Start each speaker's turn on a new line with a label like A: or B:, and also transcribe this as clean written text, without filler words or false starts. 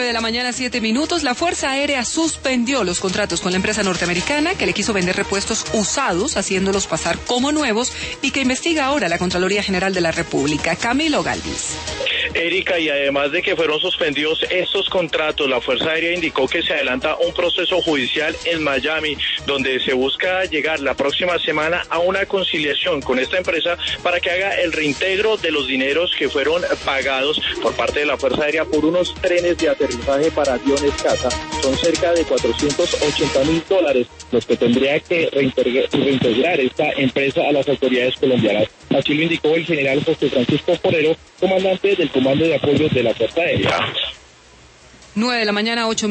A: 9 de la mañana, 7 minutos. La Fuerza Aérea suspendió los contratos con la empresa norteamericana que le quiso vender repuestos usados, haciéndolos pasar como nuevos, y que investiga ahora la Contraloría General de la República. Camilo Galvis.
B: Erika, y además de que fueron suspendidos estos contratos, la Fuerza Aérea indicó que se adelanta un proceso judicial en Miami, donde se busca llegar la próxima semana a una conciliación con esta empresa para que haga el reintegro de los dineros que fueron pagados por parte de la Fuerza Aérea por unos trenes de aterrizaje para aviones caza. Son cerca de $480,000 los que tendría que reintegrar esta empresa a las autoridades colombianas. Así lo indicó el general José Francisco Forero, comandante del Comando de Apoyo de la Fuerza Aérea.
A: 9 de la mañana, 8